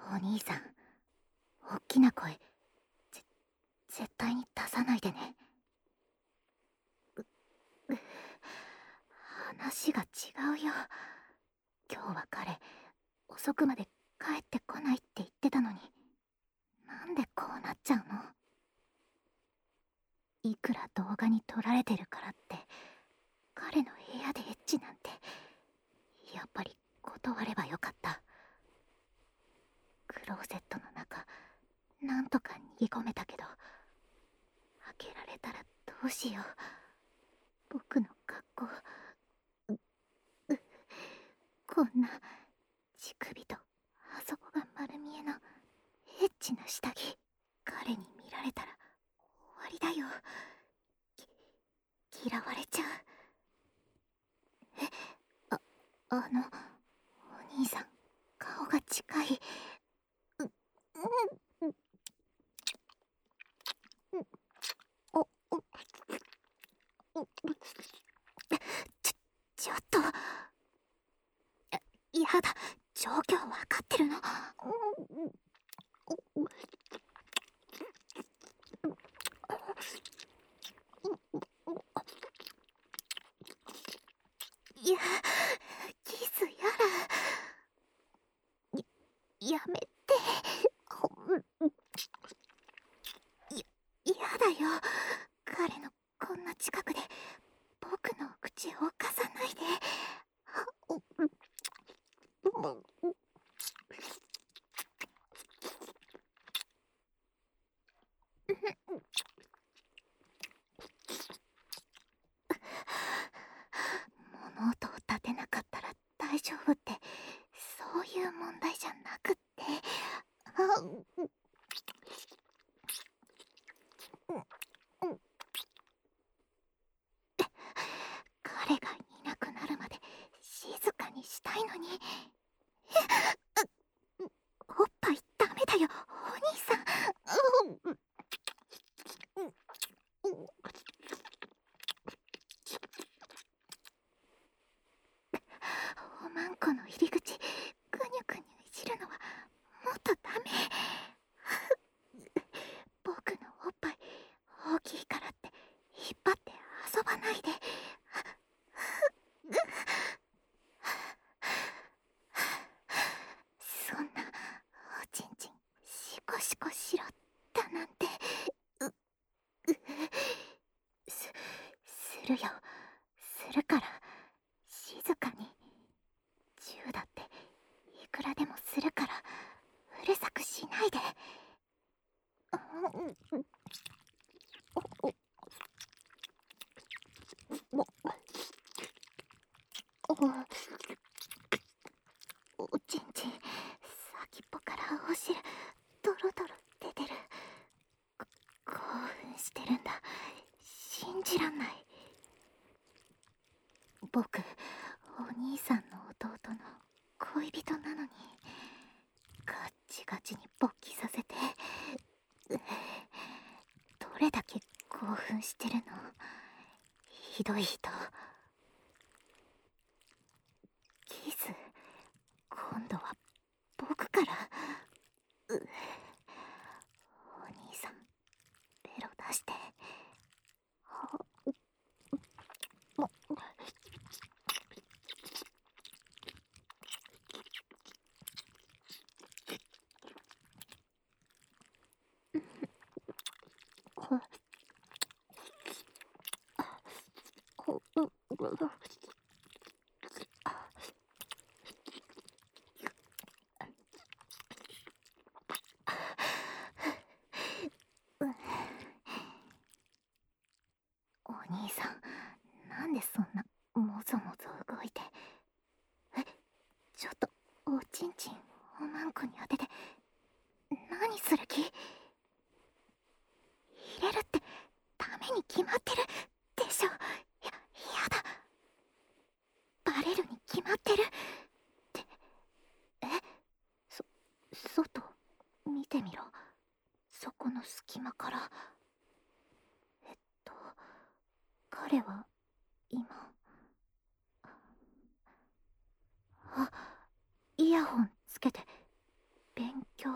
お兄さん、おっきな声、絶対に出さないでね。話が違うよ。今日は彼、遅くまで帰ってこないって言ってたのに、なんでこうなっちゃうの？いくら動画に撮られてるからって、彼の部屋でエッチなんて、やっぱり断ればよかった。クローゼットの中、なんとか逃げ込めたけど、開けられたらどうしよう。僕の格好、こんな乳首とあそこが丸見えのエッチな下着、彼に見られたら終わりだよ。嫌われちゃう。お兄さん、顔が近い。お、ちょっと。やだ、状況わかってるの？いや、キスややめて。やだよ。彼のこんな近くで僕の口を犯さないで。物音を立てなかったら大丈夫って、そういう問題じゃなくって。彼がいなくなるまで静かにしたいのに。おっぱいダメだよ、お兄さん。おまんこの入り口、ぐにゅぐにゅいじるのはもっとダメ。僕のおっぱい大きいからって引っ張って遊ばないで。そんなおちんちんシコシコしろだなんて。するよ、するから。静かに。銃だっていくらでもするから、うるさくしないで。おちんちん、先っぽからお汁ドロドロ出てる。興奮してるんだ。信じらんない。僕、お兄さんの弟の恋人なのに、ガッチガチに勃起させて。どれだけ興奮してるの？ひどい人。キス、今度は僕から。お兄さん、ベロ出して。お兄さん、なんでそんなもぞもぞ動いて。ちょっとおちんちんおまんこに当てて何する気？入れるってダメに決まってるでしょ。やだ、バレるに決まってるって。外見てみろ。そこの隙間から。彼は今、イヤホンつけて勉強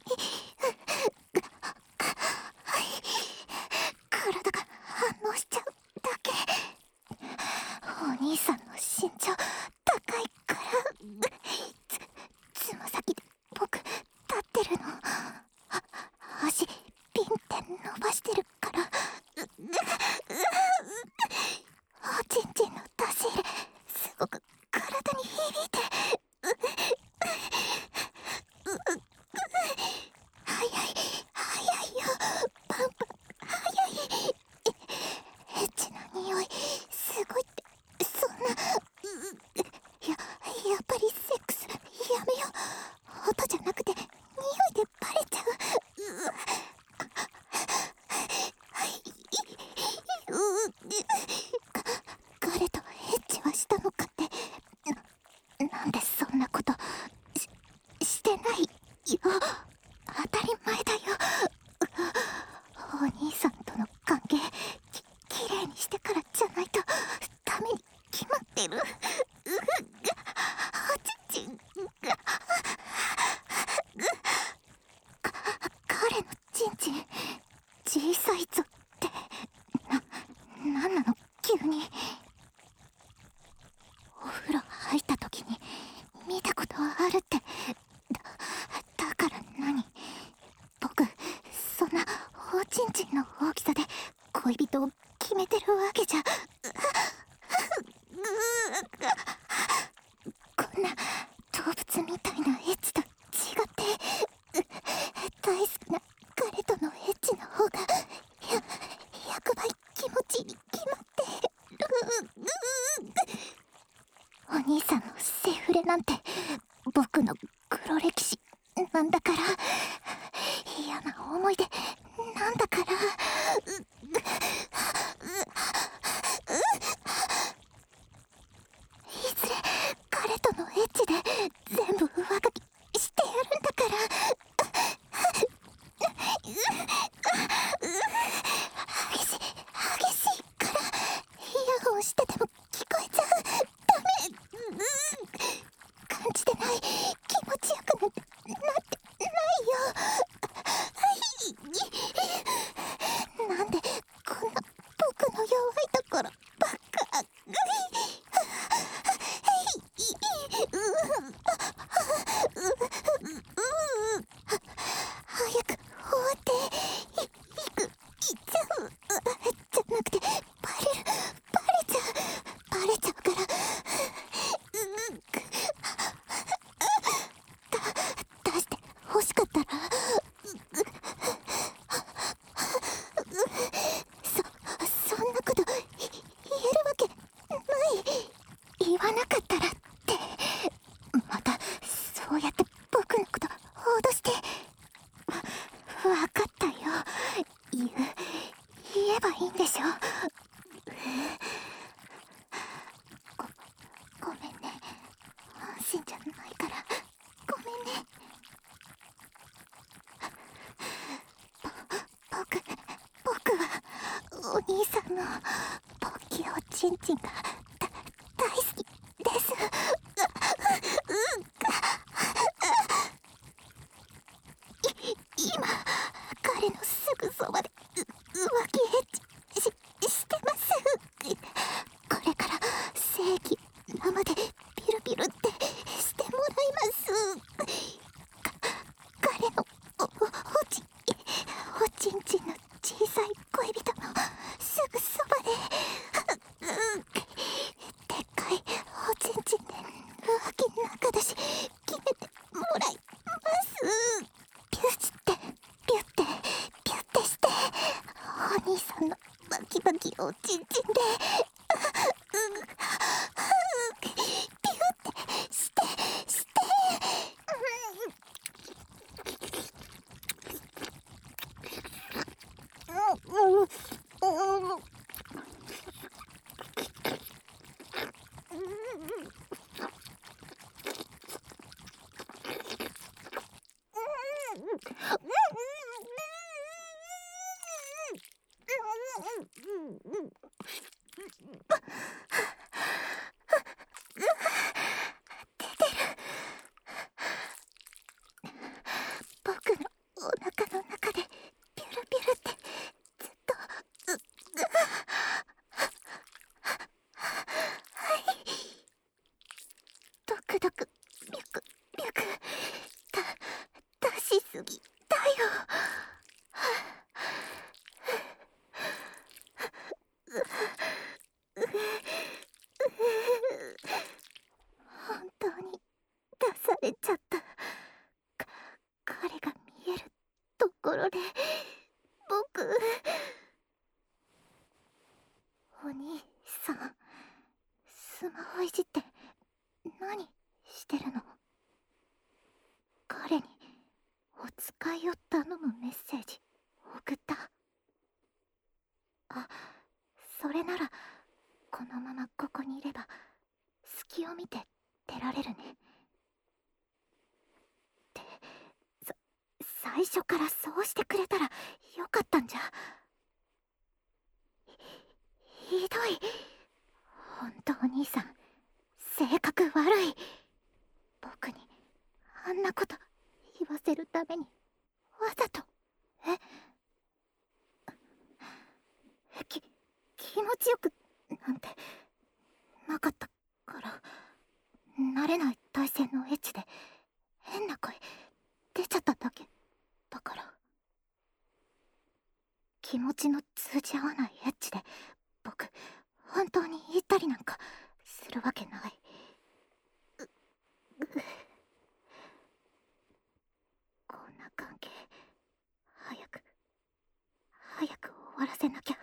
体が反応しちゃうだけ。お兄さんの身長高いからつま先で僕立ってるの。足ピンって伸ばしてるからおちんちんの出し入れすごく体に響いて早い早いよパンパン早い。エッチな匂いすごいってそんなやっぱりセックスやめよう。音じゃなくて匂いでバレちゃう。彼とエッチはしたのかって。なんでそんなことしてないよ。当たり前だよ。お兄さんとの関係きれいにしてからじゃないとダメに決まってる。おちんちん彼のちんちん小さいぞってなんなの急に。お風呂入った時に見たことあるって。だから何？僕そんなおちんちんの大きさで恋人を決めてるわけじゃ。こんな動物みたいなエッチと違って大好きな彼とのエッチの方が100倍気持ちいいに決まってる。お兄さんのセフレなんて僕の黒歴史なんだから。嫌な思い出なんだから。いずれ彼とのエッチで全部上書きしてやるんだから。激しいからイヤホンしてても聞こえちゃう。ダメ。感じてない気持ちよくなんてないよ。なんでこんな僕の弱いところばっか。早く終わっていっちゃう。じゃなくてバレちゃうから出して欲しかったらそんなこと言えるわけない。言わなかったらってまたそうやって僕のこと脅して。わかったよ。言えばいいんでしょ。ごめんね。安心じゃないからごめんね。僕はお兄さんのポッキーおちんちんが大好きです。今彼のすぐそばで浮気エッチしてます。これから正規生でピルピルってしてもらいます。彼のおちんちんの小さい恋人のすぐそばででっかいおちんちんで浮気仲だし決めてもらいます。ピュってピュってしてお兄さんのバキバキおちんちんでピュってして僕の本当に出されちゃった。彼が見えるところで僕。お兄さん、スマホいじって何してるの？彼にお使いを頼むメッセージ送った？あ、それならこのままここにいれば隙を見て出られるね。って最初からそうしてくれたらよかったんじゃ。ひどい。本当お兄さん性格悪い。僕にあんなこと言わせるためにわざと。気持ちよくなんてなかったから。慣れない体勢のエッチで変な声出ちゃっただけだから。気持ちの通じ合わないエッチで僕本当に言ったりなんかするわけない。こんな関係早く終わらせなきゃ。